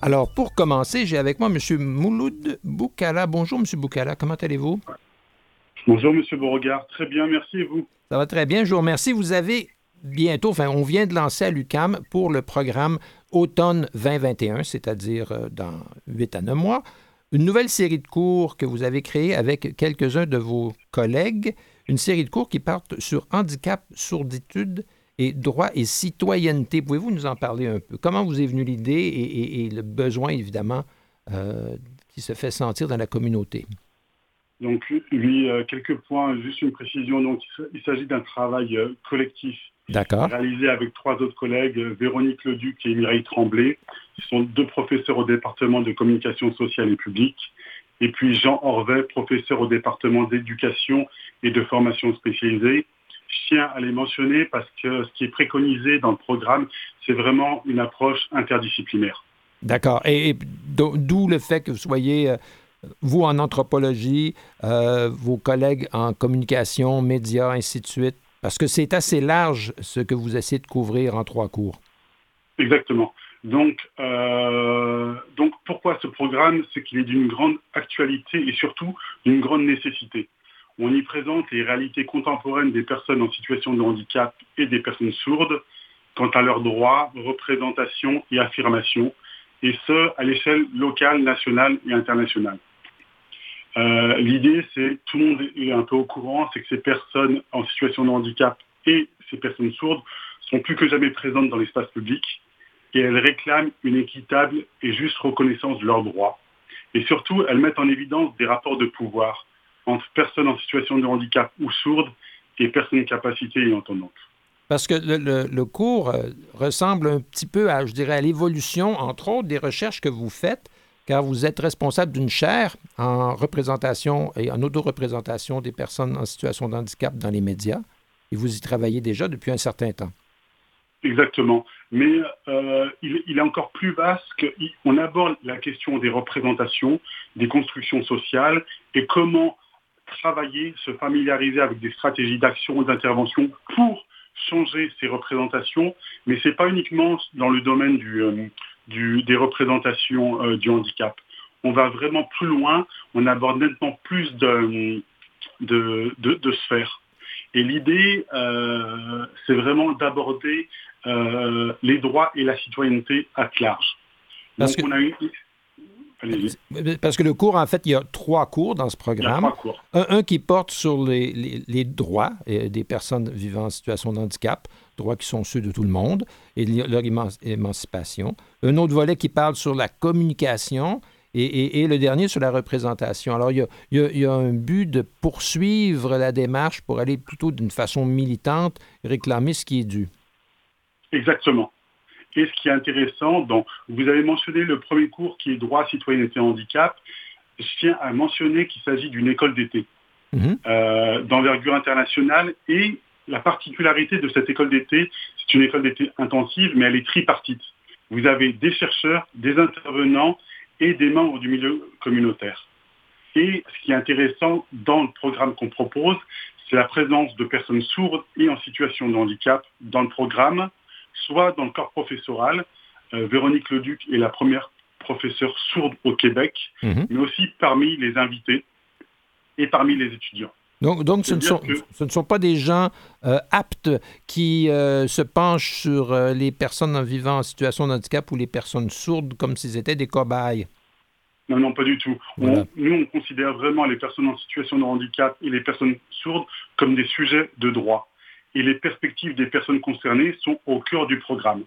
Alors, pour commencer, j'ai avec moi M. Mouloud Boukala. Bonjour, M. Boukala. Comment allez-vous? Bonjour, M. Beauregard. Très bien, merci. Et vous? Ça va très bien. Je vous remercie. Vous avez bientôt, on vient de lancer à l'UQAM pour le programme Automne 2021, c'est-à-dire dans 8 à 9 mois, une nouvelle série de cours que vous avez créée avec quelques-uns de vos collègues, une série de cours qui partent sur handicap, sourditude et droit et citoyenneté. Pouvez-vous nous en parler un peu? Comment vous est venue l'idée et le besoin, évidemment, qui se fait sentir dans la communauté? Donc, oui, quelques points, juste une précision. Donc, il s'agit d'un travail collectif D'accord. réalisé avec 3 autres collègues, Véronique Leduc et Mireille Tremblay. Ce sont 2 professeurs au département de communication sociale et publique. Et puis Jean Orvet, professeur au département d'éducation et de formation spécialisée. Je tiens à les mentionner parce que ce qui est préconisé dans le programme, c'est vraiment une approche interdisciplinaire. D'accord. Et d'où le fait que vous soyez, vous en anthropologie, vos collègues en communication, médias, ainsi de suite, parce que c'est assez large ce que vous essayez de couvrir en 3 cours. Exactement. Donc pourquoi ce programme? C'est qu'il est d'une grande actualité et surtout d'une grande nécessité. On y présente les réalités contemporaines des personnes en situation de handicap et des personnes sourdes quant à leurs droits, représentations et affirmations, et ce, à l'échelle locale, nationale et internationale. L'idée, c'est, tout le monde est un peu au courant, c'est que ces personnes en situation de handicap et ces personnes sourdes sont plus que jamais présentes dans l'espace public et elles réclament une équitable et juste reconnaissance de leurs droits. Et surtout, elles mettent en évidence des rapports de pouvoir entre personnes en situation de handicap ou sourdes et personnes capacités et entendantes. Parce que le cours ressemble un petit peu à, je dirais, à l'évolution, entre autres, des recherches que vous faites, car vous êtes responsable d'une chaire en représentation et en autoreprésentation des personnes en situation de handicap dans les médias, et vous y travaillez déjà depuis un certain temps. Exactement. Mais il est encore plus vaste qu'on aborde la question des représentations, des constructions sociales et comment travailler, se familiariser avec des stratégies d'action et d'intervention pour changer ces représentations. Mais ce n'est pas uniquement dans le domaine des représentations du handicap. On va vraiment plus loin, on aborde nettement plus de sphères. Et l'idée, c'est vraiment d'aborder les droits et la citoyenneté à large. Parce Donc, que, on a eu... Allez-y. parce que le cours, en fait, il y a 3 cours dans ce Il y a programme. 3 cours. Un qui porte sur les droits des personnes vivant en situation de handicap, droits qui sont ceux de tout le monde, et leur émancipation. Un autre volet qui parle sur la communication et le dernier sur la représentation. Alors, il y a un but de poursuivre la démarche pour aller plutôt d'une façon militante, réclamer ce qui est dû. Exactement. Et ce qui est intéressant, donc, vous avez mentionné le premier cours qui est droit, citoyenneté, handicap. Je tiens à mentionner qu'il s'agit d'une école d'été d'envergure internationale. Et la particularité de cette école d'été, c'est une école d'été intensive, mais elle est tripartite. Vous avez des chercheurs, des intervenants et des membres du milieu communautaire. Et ce qui est intéressant dans le programme qu'on propose, c'est la présence de personnes sourdes et en situation de handicap dans le programme, soit dans le corps professoral. Véronique Leduc est la première professeure sourde au Québec, mais aussi parmi les invités et parmi les étudiants. Donc ce ne sont pas des gens aptes qui se penchent sur les personnes vivant en situation de handicap ou les personnes sourdes comme s'ils étaient des cobayes. Non, pas du tout. Voilà. Nous, on considère vraiment les personnes en situation de handicap et les personnes sourdes comme des sujets de droit. Et les perspectives des personnes concernées sont au cœur du programme.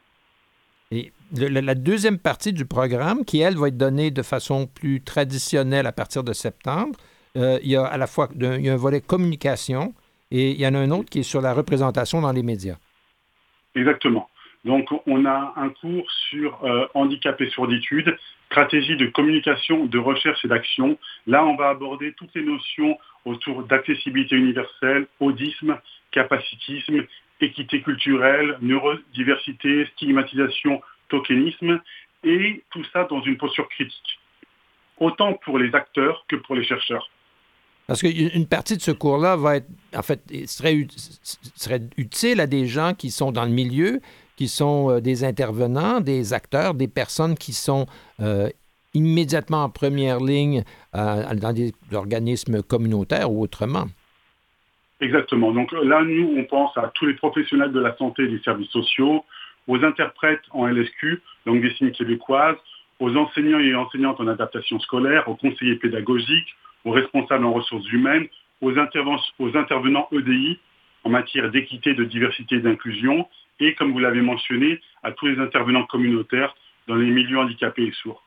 Et la deuxième partie du programme, qui, elle, va être donnée de façon plus traditionnelle à partir de septembre, il y a à la fois il y a un volet communication et il y en a un autre qui est sur la représentation dans les médias. Exactement. Donc, on a un cours sur handicap et surditude, stratégie de communication, de recherche et d'action. Là, on va aborder toutes les notions autour d'accessibilité universelle, audisme, capacitisme, équité culturelle, neurodiversité, stigmatisation, tokenisme, et tout ça dans une posture critique, autant pour les acteurs que pour les chercheurs. Parce qu'une partie de ce cours-là va être, en fait, serait utile à des gens qui sont dans le milieu, qui sont des intervenants, des acteurs, des personnes qui sont immédiatement en première ligne dans des organismes communautaires ou autrement. Exactement. Donc là, nous, on pense à tous les professionnels de la santé et des services sociaux, aux interprètes en LSQ, langue des signes québécoise, aux enseignants et enseignantes en adaptation scolaire, aux conseillers pédagogiques, aux responsables en ressources humaines, aux intervenants EDI en matière d'équité, de diversité et d'inclusion, et comme vous l'avez mentionné, à tous les intervenants communautaires dans les milieux handicapés et sourds.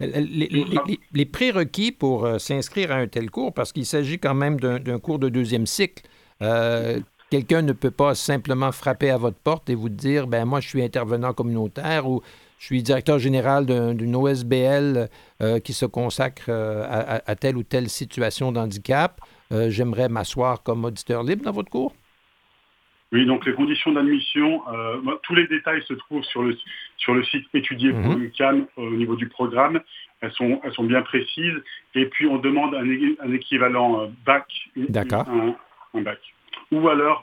Les prérequis pour s'inscrire à un tel cours, parce qu'il s'agit quand même d'un cours de deuxième cycle, quelqu'un ne peut pas simplement frapper à votre porte et vous dire, ben moi je suis intervenant communautaire ou je suis directeur général d'une OSBL qui se consacre à telle ou telle situation d'handicap. J'aimerais m'asseoir comme auditeur libre dans votre cours? Oui, donc les conditions d'admission, tous les détails se trouvent sur le site étudié pour l'UQAM au niveau du programme. Elles sont bien précises. Et puis on demande un équivalent bac, un bac. Ou alors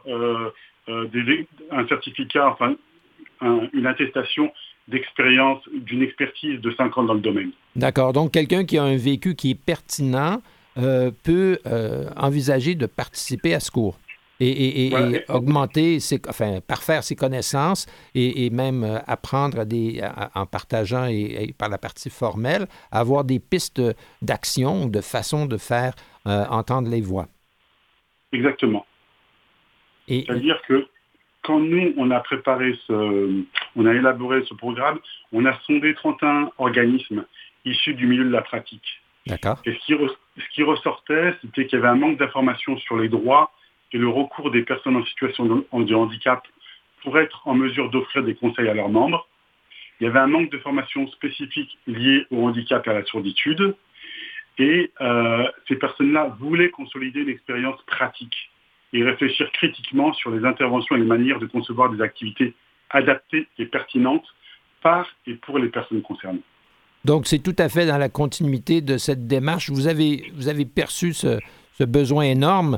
un certificat, enfin une attestation d'expérience, d'une expertise de 5 ans dans le domaine. D'accord. Donc quelqu'un qui a un vécu qui est pertinent peut envisager de participer à ce cours. Et augmenter, parfaire ses connaissances et même apprendre en partageant et par la partie formelle, avoir des pistes d'action, de façon de faire entendre les voix. Exactement. C'est-à-dire que quand nous, on a élaboré ce programme, on a sondé 31 organismes issus du milieu de la pratique. D'accord. Et ce qui ressortait, c'était qu'il y avait un manque d'informations sur les droits et le recours des personnes en situation de handicap pour être en mesure d'offrir des conseils à leurs membres. Il y avait un manque de formation spécifique liée au handicap et à la surditude. Et ces personnes-là voulaient consolider l'expérience pratique et réfléchir critiquement sur les interventions et les manières de concevoir des activités adaptées et pertinentes par et pour les personnes concernées. Donc, c'est tout à fait dans la continuité de cette démarche. Vous avez perçu ce besoin énorme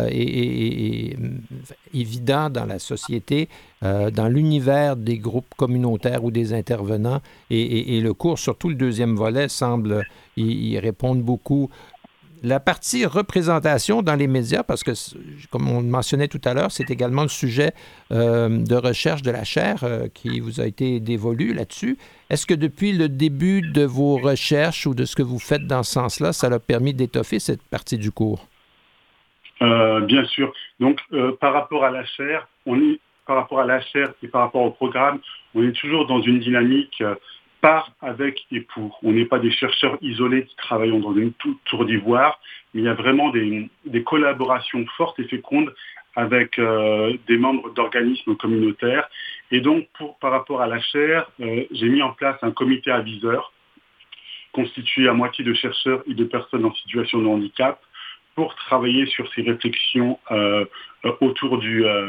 et évident dans la société, dans l'univers des groupes communautaires ou des intervenants. Et le cours, surtout le deuxième volet, semble y répondre beaucoup. La partie représentation dans les médias, parce que, comme on le mentionnait tout à l'heure, c'est également le sujet de recherche de la chaire qui vous a été dévolu là-dessus. Est-ce que depuis le début de vos recherches ou de ce que vous faites dans ce sens-là, ça a permis d'étoffer cette partie du cours? Bien sûr. Donc, par rapport à la chaire et par rapport au programme, on est toujours dans une dynamique par, avec et pour. On n'est pas des chercheurs isolés qui travaillent dans une tour d'ivoire, mais il y a vraiment des collaborations fortes et fécondes avec des membres d'organismes communautaires. Et donc, par rapport à la chaire, j'ai mis en place un comité aviseur constitué à moitié de chercheurs et de personnes en situation de handicap pour travailler sur ces réflexions autour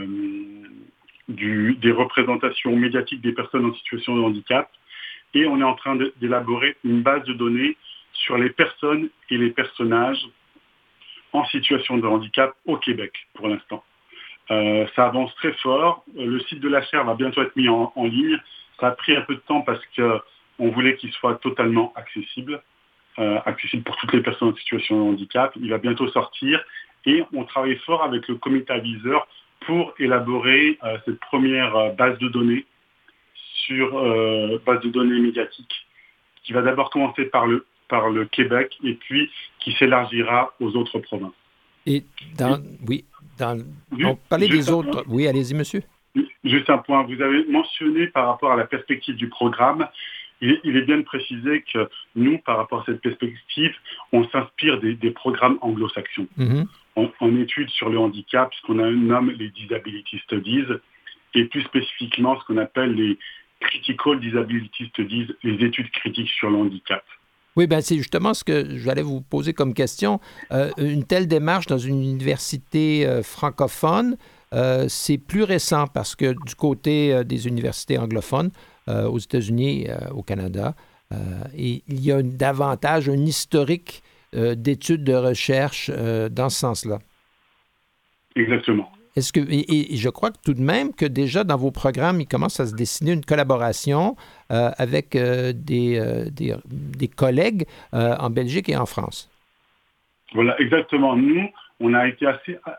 des représentations médiatiques des personnes en situation de handicap. Et on est en train d'élaborer une base de données sur les personnes et les personnages en situation de handicap au Québec, pour l'instant. Ça avance très fort. Le site de la chaire va bientôt être mis en ligne. Ça a pris un peu de temps parce qu'on voulait qu'il soit totalement accessible pour toutes les personnes en situation de handicap. Il va bientôt sortir et on travaille fort avec le comité aviseur pour élaborer cette première base de données base de données médiatique qui va d'abord commencer par le Québec et puis qui s'élargira aux autres provinces. Et on parlait des autres. Oui, allez-y, monsieur. Juste un point. Vous avez mentionné par rapport à la perspective du programme, il est bien de préciser que nous, par rapport à cette perspective, on s'inspire des programmes anglo-saxons. En études sur le handicap, ce qu'on nomme les Disability Studies, et plus spécifiquement ce qu'on appelle les Critical Disability Studies, les études critiques sur le handicap. Oui, bien, c'est justement ce que j'allais vous poser comme question. Une telle démarche dans une université francophone, c'est plus récent parce que du côté des universités anglophones, aux États-Unis, au Canada, il y a davantage un historique d'études de recherche dans ce sens-là. Exactement. Et je crois que tout de même que déjà dans vos programmes, il commence à se dessiner une collaboration avec des collègues en Belgique et en France. Voilà, exactement. Nous, on a été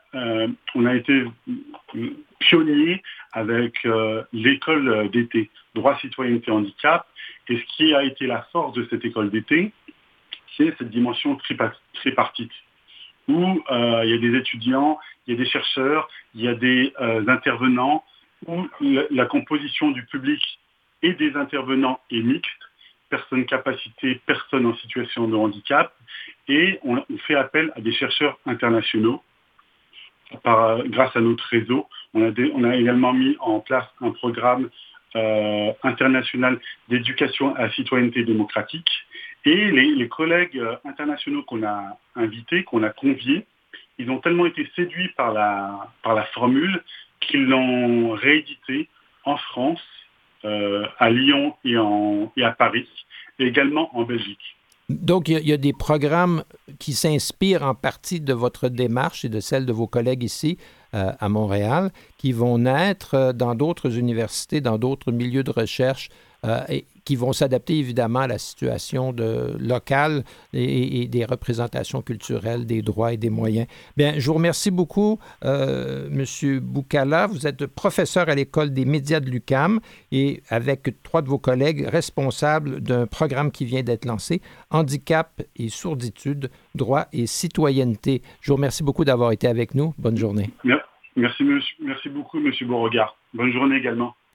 pionniers avec l'école d'été, droit, citoyenneté, handicap. Et ce qui a été la force de cette école d'été, c'est cette dimension tripartite, où il y a des étudiants, il y a des chercheurs, il y a des intervenants, où la composition du public et des intervenants est mixte, personnes capacitées, personnes en situation de handicap, et on fait appel à des chercheurs internationaux. Grâce à notre réseau, on a également mis en place un programme international d'éducation à la citoyenneté démocratique. Et les collègues internationaux qu'on a invités, qu'on a conviés, ils ont tellement été séduits par la formule qu'ils l'ont réédité en France, à Lyon et à Paris, et également en Belgique. Donc, il y a des programmes qui s'inspirent en partie de votre démarche et de celle de vos collègues ici à Montréal, qui vont naître dans d'autres universités, dans d'autres milieux de recherche, et qui vont s'adapter évidemment à la situation locale et des représentations culturelles, des droits et des moyens. Bien, je vous remercie beaucoup, M. Boucala. Vous êtes professeur à l'École des médias de l'UQAM et avec 3 de vos collègues responsables d'un programme qui vient d'être lancé, Handicap et sourditude, droit et citoyenneté. Je vous remercie beaucoup d'avoir été avec nous. Bonne journée. Merci beaucoup, M. Beauregard. Bonne journée également.